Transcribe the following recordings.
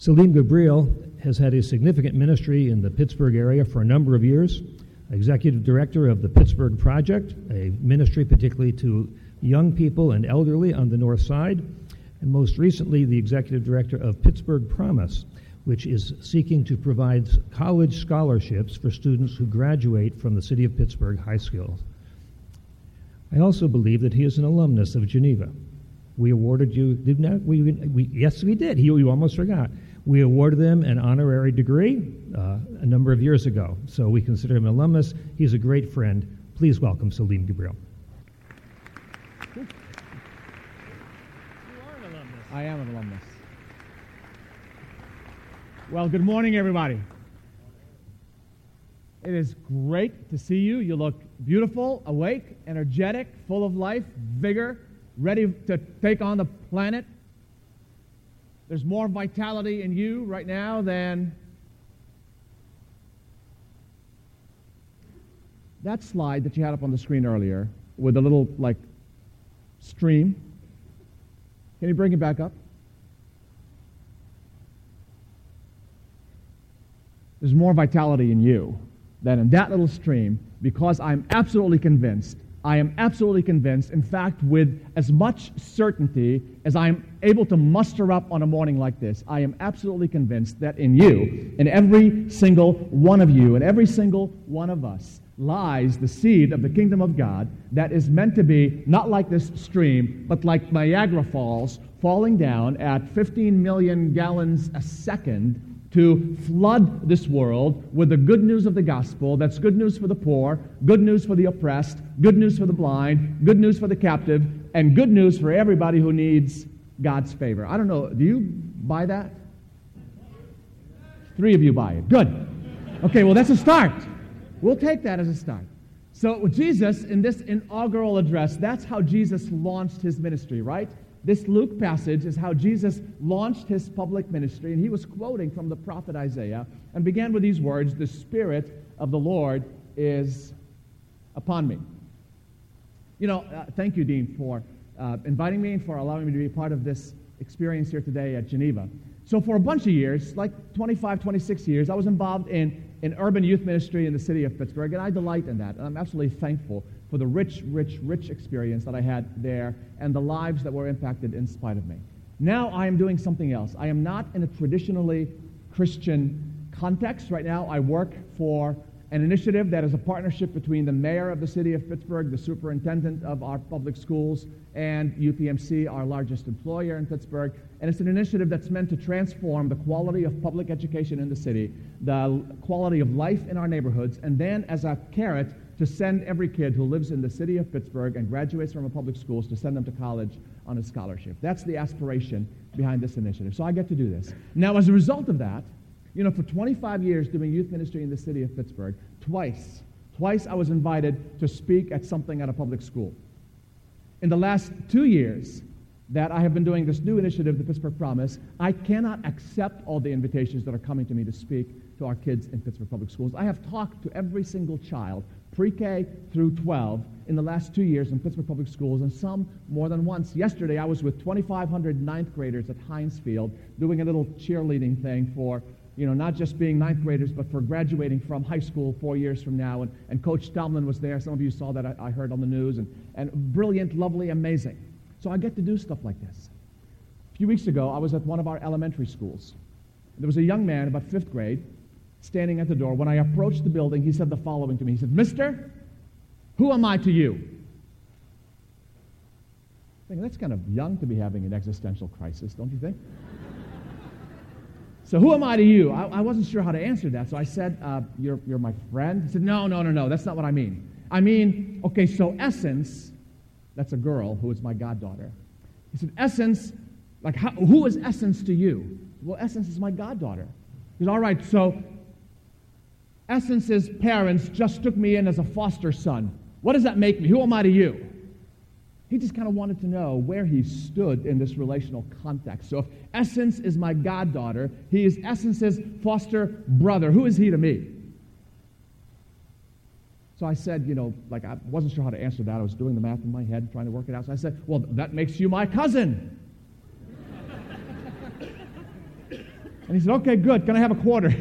Salim Gabriel has had a significant ministry in the Pittsburgh area for a number of years, executive director of the Pittsburgh Project, a ministry particularly to young people and elderly on the north side, and most recently the executive director of Pittsburgh Promise, which is seeking to provide college scholarships for students who graduate from the City of Pittsburgh high schools. I also believe that he is an alumnus of Geneva. We awarded you, did not we? Yes, we did. You almost forgot. We awarded them an honorary degree a number of years ago, so we consider him an alumnus. He's a great friend. Please welcome Salim Gabriel. You are an alumnus. I am an alumnus. Well, good morning, everybody. It is great to see you. You look beautiful, awake, energetic, full of life, vigor, ready to take on the planet. There's more vitality in you right now than that slide that you had up on the screen earlier with a little, stream. Can you bring it back up? There's more vitality in you than in that little stream, because I'm absolutely convinced, in fact, with as much certainty as I'm able to muster up on a morning like this, I am absolutely convinced that in you, in every single one of you, in every single one of us, lies the seed of the kingdom of God that is meant to be not like this stream, but like Niagara Falls, falling down at 15 million gallons a second to flood this world with the good news of the gospel. That's good news for the poor, good news for the oppressed, good news for the blind, good news for the captive, and good news for everybody who needs God's favor. I don't know, do you buy that? 3 of you buy it. Good. Okay, well, that's a start. We'll take that as a start. So with Jesus, in this inaugural address, that's how Jesus launched his ministry, right? This Luke passage is how Jesus launched his public ministry, and he was quoting from the prophet Isaiah and began with these words, "The Spirit of the Lord is upon me." Thank you, Dean, for inviting me and for allowing me to be part of this experience here today at Geneva. So for a bunch of years, like 25, 26 years, I was involved in urban youth ministry in the city of Pittsburgh, and I delight in that, and I'm absolutely thankful for the rich experience that I had there and the lives that were impacted in spite of me. Now I am doing something else. I am not in a traditionally Christian context. Right now I work for an initiative that is a partnership between the mayor of the city of Pittsburgh, the superintendent of our public schools, and UPMC, our largest employer in Pittsburgh. And it's an initiative that's meant to transform the quality of public education in the city, the quality of life in our neighborhoods, and then as a carrot, to send every kid who lives in the city of Pittsburgh and graduates from a public schools to send them to college on a scholarship. That's the aspiration behind this initiative. So I get to do this. Now, as a result of that, for 25 years doing youth ministry in the city of Pittsburgh, twice I was invited to speak at something at a public school. In the last 2 years that I have been doing this new initiative, the Pittsburgh Promise, I cannot accept all the invitations that are coming to me to speak to our kids in Pittsburgh Public Schools. I have talked to every single child, pre-K through 12, in the last 2 years in Pittsburgh Public Schools, and some more than once. Yesterday, I was with 2,500 ninth graders at Heinz Field doing a little cheerleading thing for, not just being ninth graders, but for graduating from high school 4 years from now. And Coach Tomlin was there. Some of you saw that, I heard on the news. And brilliant, lovely, amazing. So I get to do stuff like this. A few weeks ago, I was at one of our elementary schools. There was a young man, about 5th grade, standing at the door. When I approached the building, he said the following to me. He said, "Mister, who am I to you?" I think that's kind of young to be having an existential crisis, don't you think? So who am I to you? I wasn't sure how to answer that, so I said, you're my friend. He said, no, that's not what I mean. I mean, okay, so Essence, that's a girl who is my goddaughter. He said, Essence, who is Essence to you? Well, Essence is my goddaughter. He said, all right, so Essence's parents just took me in as a foster son. What does that make me? Who am I to you? He just kind of wanted to know where he stood in this relational context. So if Essence is my goddaughter, he is Essence's foster brother. Who is he to me? So I said, I wasn't sure how to answer that. I was doing the math in my head, trying to work it out. So I said, well, that makes you my cousin. And he said, okay, good. Can I have a quarter?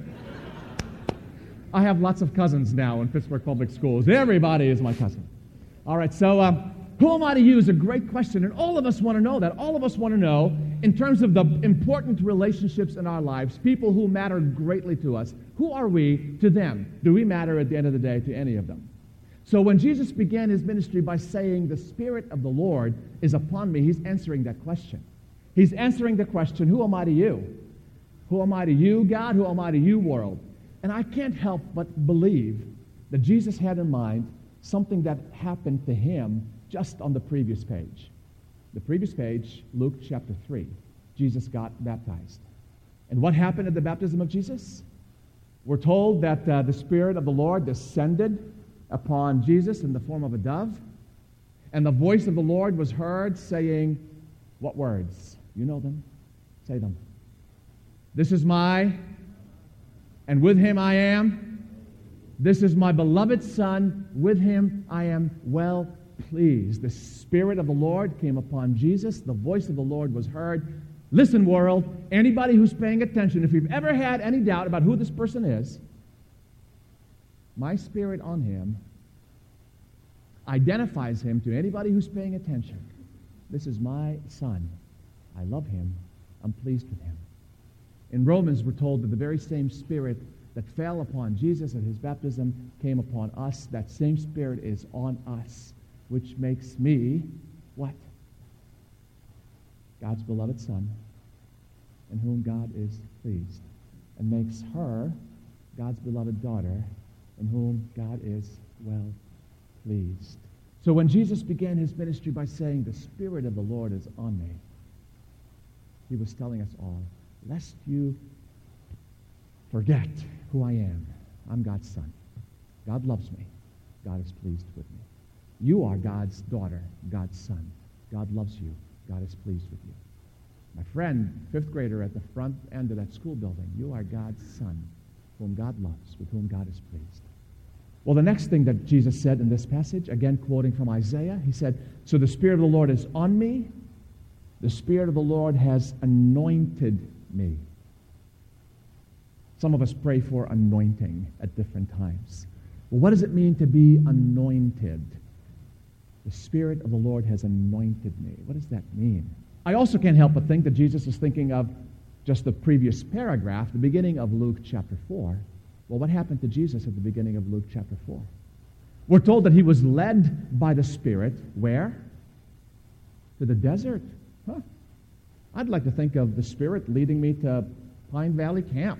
I have lots of cousins now in Pittsburgh Public Schools. Everybody is my cousin. All right, so who am I to you is a great question, and all of us want to know that. All of us want to know, in terms of the important relationships in our lives, people who matter greatly to us, who are we to them? Do we matter at the end of the day to any of them? So when Jesus began his ministry by saying, the Spirit of the Lord is upon me, he's answering that question. He's answering the question, who am I to you? Who am I to you, God? Who am I to you, world? And I can't help but believe that Jesus had in mind something that happened to him just on the previous page. The previous page, Luke chapter 3, Jesus got baptized. And what happened at the baptism of Jesus? We're told that the Spirit of the Lord descended upon Jesus in the form of a dove, and the voice of the Lord was heard saying, what words? You know them. Say them. This is my, and with him I am. This is my beloved Son. With him I am well pleased. The Spirit of the Lord came upon Jesus. The voice of the Lord was heard. Listen, world, anybody who's paying attention, if you've ever had any doubt about who this person is, my Spirit on him identifies him to anybody who's paying attention. This is my Son. I love him. I'm pleased with him. In Romans, we're told that the very same Spirit that fell upon Jesus at his baptism came upon us. That same Spirit is on us, which makes me what? God's beloved Son, in whom God is pleased, and makes her God's beloved daughter, in whom God is well pleased. So when Jesus began his ministry by saying, the Spirit of the Lord is on me, he was telling us all, lest you forget who I am. I'm God's Son. God loves me. God is pleased with me. You are God's daughter, God's son. God loves you. God is pleased with you. My friend, fifth grader at the front end of that school building, you are God's son, whom God loves, with whom God is pleased. Well, the next thing that Jesus said in this passage, again quoting from Isaiah, he said, so the Spirit of the Lord is on me. The Spirit of the Lord has anointed me. Some of us pray for anointing at different times. Well, what does it mean to be anointed? The Spirit of the Lord has anointed me. What does that mean? I also can't help but think that Jesus is thinking of just the previous paragraph, the beginning of Luke chapter 4. Well, what happened to Jesus at the beginning of Luke chapter 4? We're told that he was led by the Spirit, where? To the desert. Huh. I'd like to think of the Spirit leading me to Pine Valley Camp.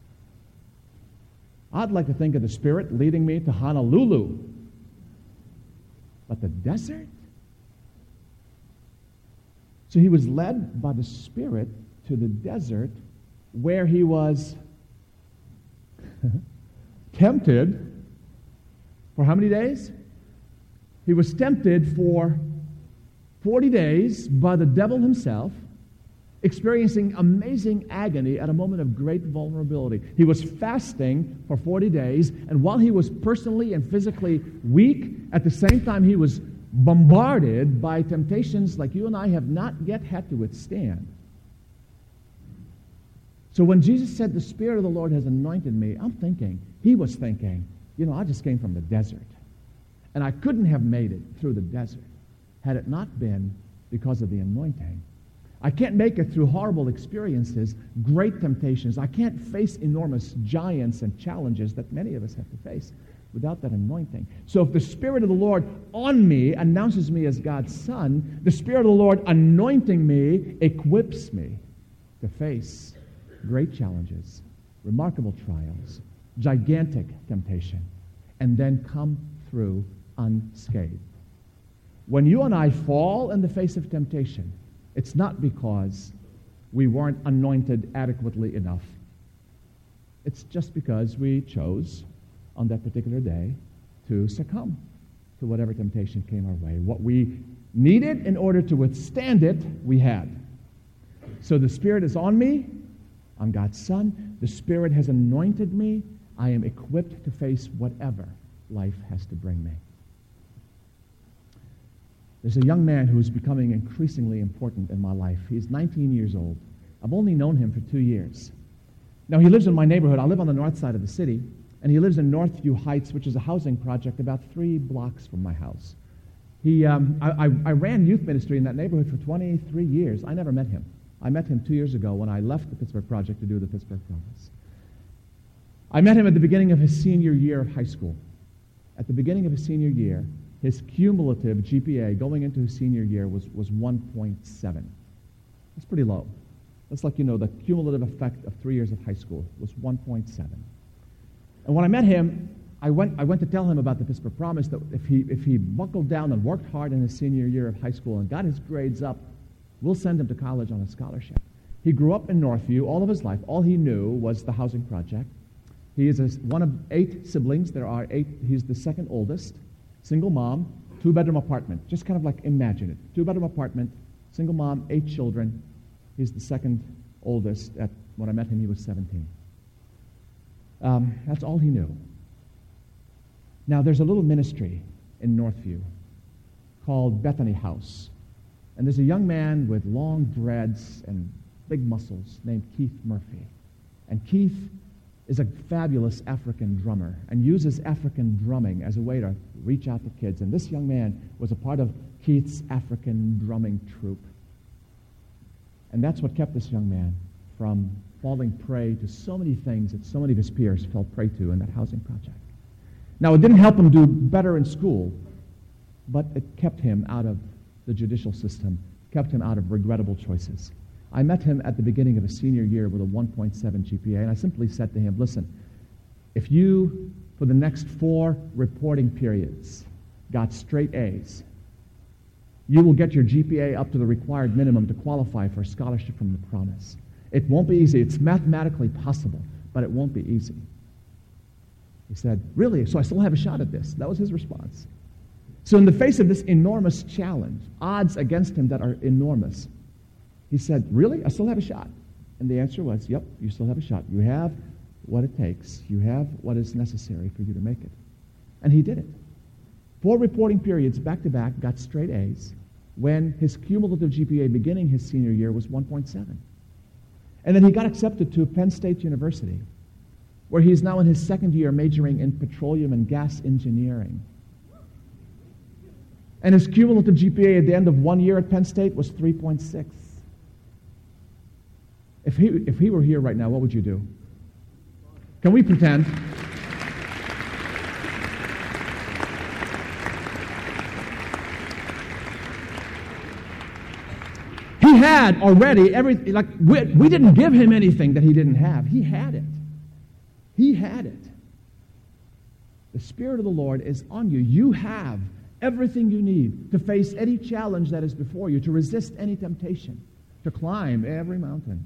I'd like to think of the Spirit leading me to Honolulu. But the desert? So he was led by the Spirit to the desert, where he was tempted for how many days? He was tempted for 40 days by the devil himself, experiencing amazing agony at a moment of great vulnerability. He was fasting for 40 days, and while he was personally and physically weak, at the same time he was bombarded by temptations like you and I have not yet had to withstand. So when Jesus said, the Spirit of the Lord has anointed me, he was thinking, I just came from the desert, and I couldn't have made it through the desert had it not been because of the anointing. I can't make it through horrible experiences, great temptations. I can't face enormous giants and challenges that many of us have to face without that anointing. So if the Spirit of the Lord on me announces me as God's Son, the Spirit of the Lord anointing me equips me to face great challenges, remarkable trials, gigantic temptation, and then come through unscathed. When you and I fall in the face of temptation, it's not because we weren't anointed adequately enough. It's just because we chose on that particular day to succumb to whatever temptation came our way. What we needed in order to withstand it, we had. So the Spirit is on me. I'm God's Son. The Spirit has anointed me. I am equipped to face whatever life has to bring me. There's a young man who's becoming increasingly important in my life. He's 19 years old. I've only known him for 2 years. Now, he lives in my neighborhood. I live on the north side of the city, and he lives in Northview Heights, which is a housing project about 3 blocks from my house. I ran youth ministry in that neighborhood for 23 years. I never met him. I met him 2 years ago when I left the Pittsburgh Project to do the Pittsburgh Promise. I met him at the beginning of his senior year of high school. At the beginning of his senior year, his cumulative GPA going into his senior year was 1.7. That's pretty low. That's like, the cumulative effect of 3 years of high school was 1.7. And when I met him, I went to tell him about the Pittsburgh Promise, that if he buckled down and worked hard in his senior year of high school and got his grades up, we'll send him to college on a scholarship. He grew up in Northview all of his life. All he knew was the housing project. He is one of 8 siblings. There are 8. He's the second oldest. Single mom, 2-bedroom apartment. Just kind of like imagine it. 2-bedroom apartment, single mom, 8 children. He's the second oldest. When I met him, he was 17. That's all he knew. Now, there's a little ministry in Northview called Bethany House. And there's a young man with long dreads and big muscles named Keith Murphy. And Keith is a fabulous African drummer and uses African drumming as a way to reach out to kids. And this young man was a part of Keith's African drumming troupe. And that's what kept this young man from falling prey to so many things that so many of his peers fell prey to in that housing project. Now, it didn't help him do better in school, but it kept him out of the judicial system, kept him out of regrettable choices. I met him at the beginning of his senior year with a 1.7 GPA, and I simply said to him, listen, if you, for the next 4 reporting periods, got straight A's, you will get your GPA up to the required minimum to qualify for a scholarship from the Promise. It won't be easy. It's mathematically possible, but it won't be easy. He said, really? So I still have a shot at this? That was his response. So in the face of this enormous challenge, odds against him that are enormous, he said, really? I still have a shot? And the answer was, yep, you still have a shot. You have what it takes. You have what is necessary for you to make it. And he did it. 4 reporting periods back-to-back, got straight A's, when his cumulative GPA beginning his senior year was 1.7. And then he got accepted to Penn State University, where he's now in his second year majoring in petroleum and gas engineering. And his cumulative GPA at the end of 1 year at Penn State was 3.6. If he were here right now, what would you do? Can we pretend? He had already everything. Like we didn't give him anything that he didn't have. He had it. He had it. The Spirit of the Lord is on you. You have everything you need to face any challenge that is before you, to resist any temptation, to climb every mountain,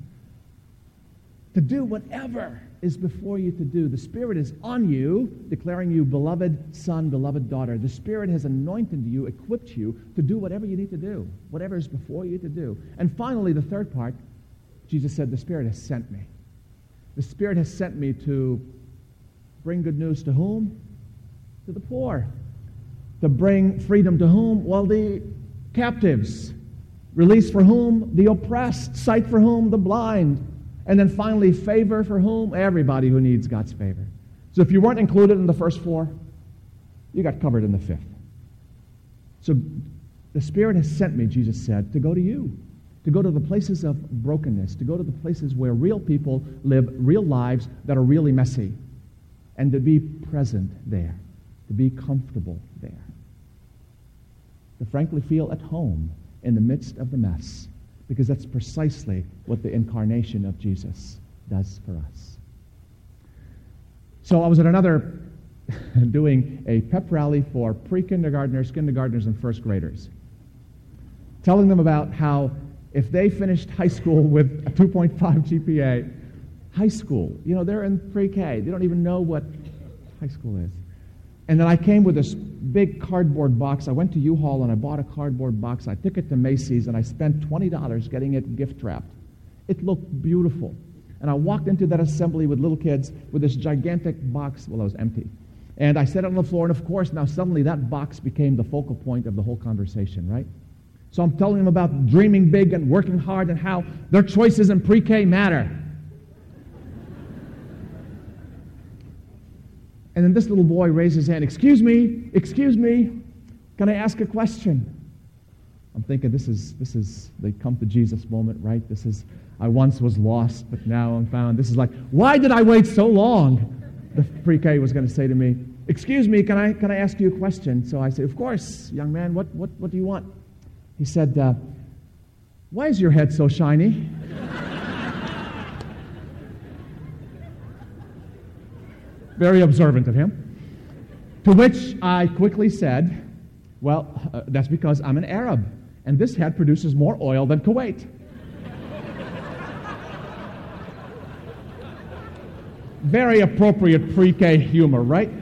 to do whatever is before you to do. The Spirit is on you, declaring you beloved son, beloved daughter. The Spirit has anointed you, equipped you to do whatever you need to do, whatever is before you to do. And finally, the third part, Jesus said, the Spirit has sent me. The Spirit has sent me to bring good news to whom? To the poor. To bring freedom to whom? Well, the captives. Release for whom? The oppressed. Sight for whom? The blind. And then finally, favor for whom? Everybody who needs God's favor. So if you weren't included in the first 4, you got covered in the 5th. So the Spirit has sent me, Jesus said, to go to you, to go to the places of brokenness, to go to the places where real people live real lives that are really messy, and to be present there, to be comfortable there, to frankly feel at home in the midst of the mess, because that's precisely what the incarnation of Jesus does for us. So I was at another doing a pep rally for pre-kindergartners, kindergartners, and first graders, telling them about how if they finished high school with a 2.5 GPA, high school, they're in pre-K. They don't even know what high school is. And then I came with this big cardboard box. I went to U-Haul and I bought a cardboard box. I took it to Macy's and I spent $20 getting it gift wrapped. It looked beautiful. And I walked into that assembly with little kids with this gigantic box. Well, it was empty. And I set it on the floor, and of course, now suddenly that box became the focal point of the whole conversation, right? So I'm telling them about dreaming big and working hard and how their choices in pre-K matter. And then this little boy raised his hand, excuse me, can I ask a question? I'm thinking this is the come to Jesus moment, right? This is, I once was lost, but now I'm found. This is like, why did I wait so long? The pre-K was going to say to me, excuse me, can I ask you a question? So I said, of course, young man, what do you want? He said, why is your head so shiny? Very observant of him. To which I quickly said, well, that's because I'm an Arab, and this head produces more oil than Kuwait. Very appropriate pre-K humor, right?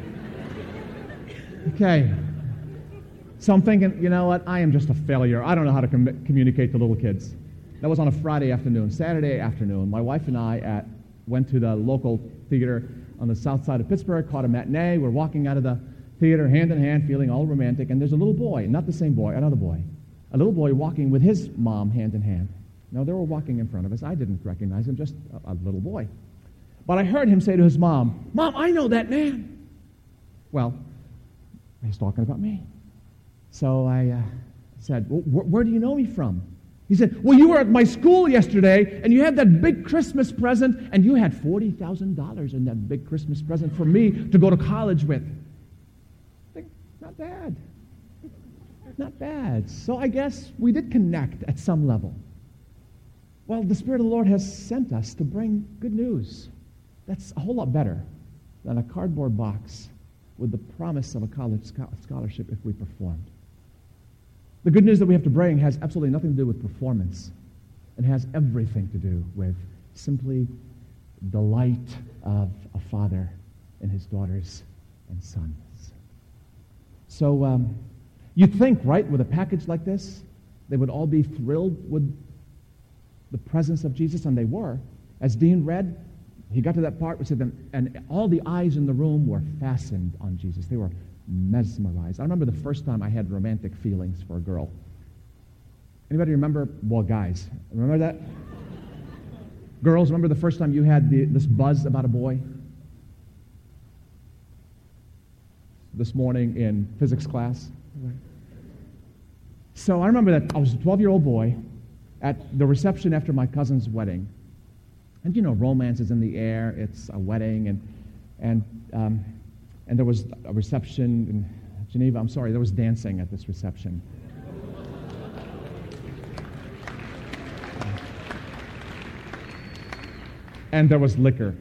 Okay. So I'm thinking, you know what? I am just a failure. I don't know how to communicate to little kids. That was on a Friday afternoon. Saturday afternoon, my wife and I went to the local theater on the south side of Pittsburgh, caught a matinee. We're walking out of the theater hand in hand, feeling all romantic, and there's a little boy, not the same boy, another boy. A little boy walking with his mom hand in hand. No, they were walking in front of us. I didn't recognize him, just a little boy. But I heard him say to his mom, Mom, I know that man. Well, he's talking about me. So I said, well, where do you know me from? He said, well, you were at my school yesterday, and you had that big Christmas present, and you had $40,000 in that big Christmas present for me to go to college with. I think, not bad. Not bad. So I guess we did connect at some level. Well, the Spirit of the Lord has sent us to bring good news. That's a whole lot better than a cardboard box with the promise of a college scholarship if we performed. The good news that we have to bring has absolutely nothing to do with performance. It has everything to do with simply the light of a father and his daughters and sons. So you'd think, right, with a package like this, they would all be thrilled with the presence of Jesus, and they were. As Dean read, he got to that part where it said, and all the eyes in the room were fastened on Jesus. They were mesmerized. I remember the first time I had romantic feelings for a girl. Anybody remember? Well, guys, remember that? Girls, remember the first time you had this buzz about a boy? This morning in physics class. So I remember that I was a 12-year-old boy at the reception after my cousin's wedding. And you know, romance is in the air. It's a wedding, and there was a reception in Geneva. I'm sorry, there was dancing at this reception. And there was liquor.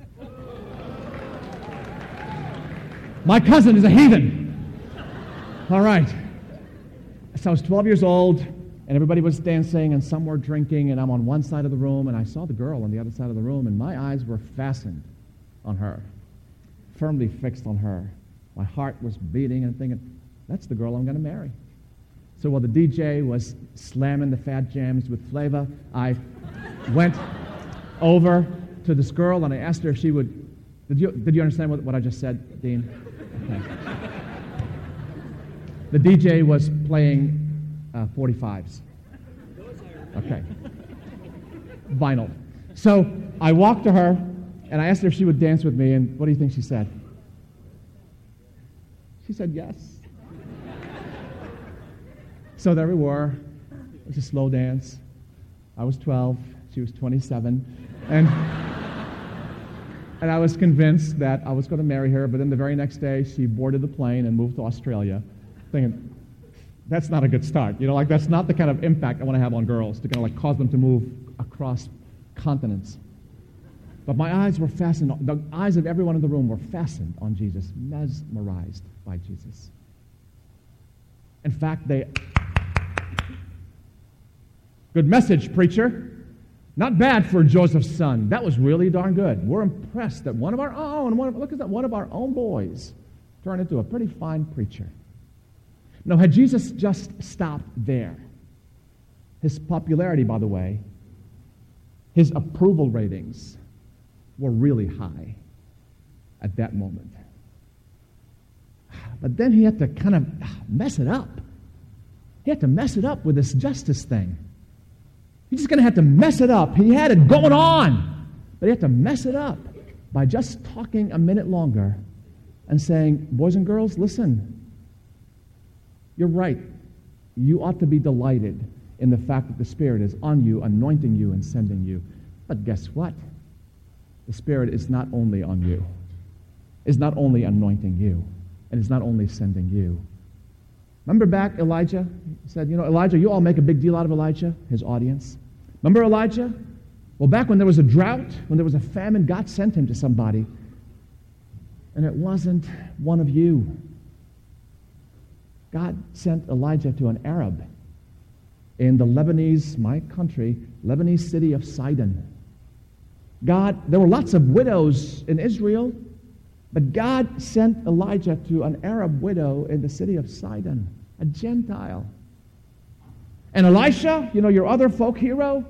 My cousin is a heathen. All right. So I was 12 years old, and everybody was dancing, and some were drinking, and I'm on one side of the room, and I saw the girl on the other side of the room, and my eyes were fastened on her, firmly fixed on her. My heart was beating and thinking, that's the girl I'm going to marry. So while the DJ was slamming the fat jams with flavor, I went over to this girl, and I asked her if she would... Did you understand what I just said, Dean? Okay. The DJ was playing 45s. Okay. Vinyl. So I walked to her, and I asked her if she would dance with me, and what do you think she said? She said yes. So there we were. It was a slow dance. I was 12. She was 27. And I was convinced that I was going to marry her, but then the very next day, she boarded the plane and moved to Australia, thinking, that's not a good start. You know, like that's not the kind of impact I want to have on girls, to kind of like cause them to move across continents. But my eyes were fastened, the eyes of everyone in the room were fastened on Jesus, mesmerized by Jesus. In fact, good message, preacher. Not bad for Joseph's son. That was really darn good. We're impressed that one of our own, look at that, one of our own boys turned into a pretty fine preacher. Now, had Jesus just stopped there, his popularity, by the way, his approval ratings were really high at that moment. But then he had to kind of mess it up. He had to mess it up with this justice thing. He's just going to have to mess it up. He had it going on, but he had to mess it up by just talking a minute longer and saying, boys and girls, listen, you're right. You ought to be delighted in the fact that the Spirit is on you, anointing you, and sending you. But guess what? The Spirit is not only on you, is not only anointing you, and is not only sending you. Remember back Elijah? He said, Elijah, you all make a big deal out of Elijah, his audience. Remember Elijah? Well, back when there was a drought, when there was a famine, God sent him to somebody. And it wasn't one of you. God sent Elijah to an Arab in the Lebanese, my country, Lebanese city of Sidon. There were lots of widows in Israel, but God sent Elijah to an Arab widow in the city of Sidon, a Gentile. And Elisha, your other folk hero,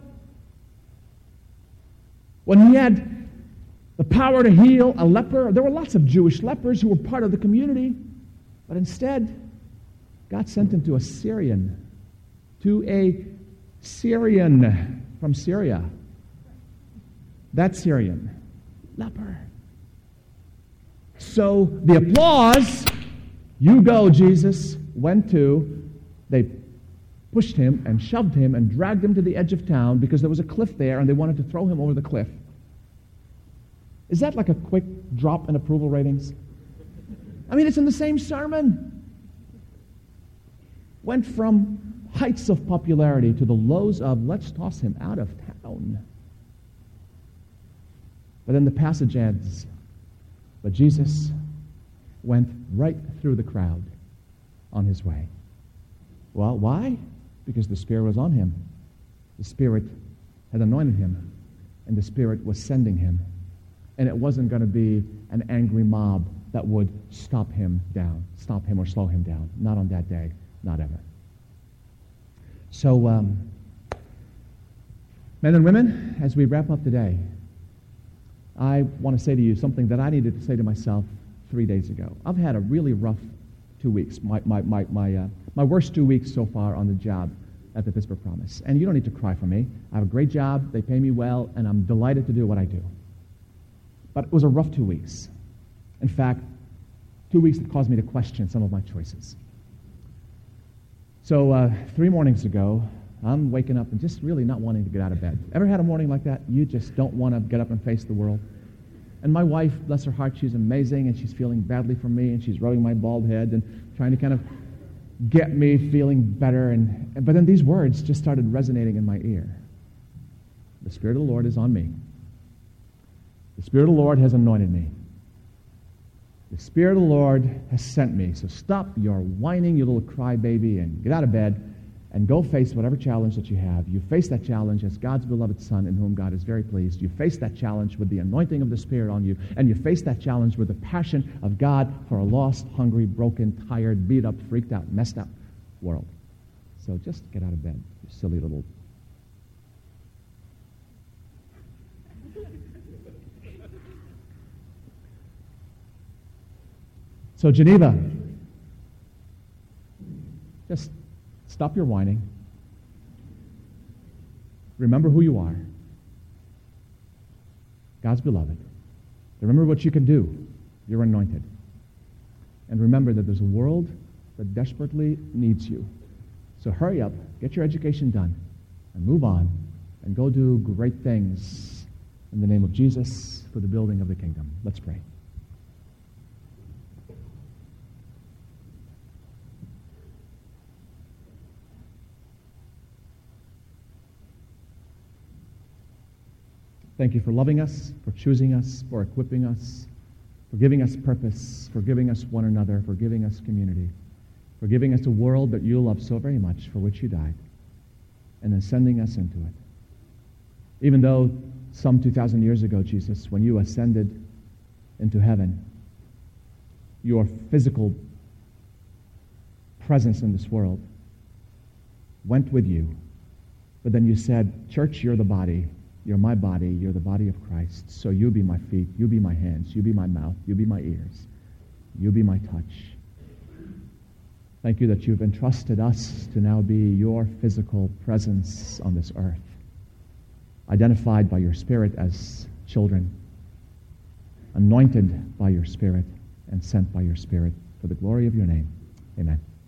when he had the power to heal a leper, there were lots of Jewish lepers who were part of the community, but instead, God sent him to a Syrian from Syria. That Syrian, leper. So the applause, you go, Jesus, went to, they pushed him and shoved him and dragged him to the edge of town because there was a cliff there and they wanted to throw him over the cliff. Is that like a quick drop in approval ratings? I mean, it's in the same sermon. Went from heights of popularity to the lows of, let's toss him out of town. But then the passage ends. But Jesus went right through the crowd on his way. Well, why? Because the Spirit was on him. The Spirit had anointed him, and the Spirit was sending him. And it wasn't going to be an angry mob that would stop him or slow him down. Not on that day, not ever. So, men and women, as we wrap up today, I want to say to you something that I needed to say to myself 3 days ago. I've had a really rough 2 weeks, my worst 2 weeks so far on the job at the Pittsburgh Promise. And you don't need to cry for me. I have a great job, they pay me well, and I'm delighted to do what I do. But it was a rough 2 weeks. In fact, 2 weeks that caused me to question some of my choices. So 3 mornings ago, I'm waking up and just really not wanting to get out of bed. Ever had a morning like that? You just don't want to get up and face the world. And my wife, bless her heart, she's amazing, and she's feeling badly for me, and she's rubbing my bald head and trying to kind of get me feeling better. But then these words just started resonating in my ear. The Spirit of the Lord is on me. The Spirit of the Lord has anointed me. The Spirit of the Lord has sent me. So stop your whining, you little crybaby, and get out of bed and go face whatever challenge that you have. You face that challenge as God's beloved Son in whom God is very pleased. You face that challenge with the anointing of the Spirit on you, and you face that challenge with the passion of God for a lost, hungry, broken, tired, beat up, freaked out, messed up world. So just get out of bed, you silly little... So Geneva, just stop your whining. Remember who you are. God's beloved. Remember what you can do. You're anointed. And remember that there's a world that desperately needs you. So hurry up, get your education done, and move on, and go do great things in the name of Jesus for the building of the kingdom. Let's pray. Thank you for loving us, for choosing us, for equipping us, for giving us purpose, for giving us one another, for giving us community, for giving us a world that you love so very much, for which you died, and then sending us into it. Even though some 2,000 years ago, Jesus, when you ascended into heaven, your physical presence in this world went with you, but then you said, church, you're the body. You're my body. You're the body of Christ. So you be my feet. You be my hands. You be my mouth. You be my ears. You be my touch. Thank you that you've entrusted us to now be your physical presence on this earth, identified by your Spirit as children, anointed by your Spirit, and sent by your Spirit for the glory of your name. Amen.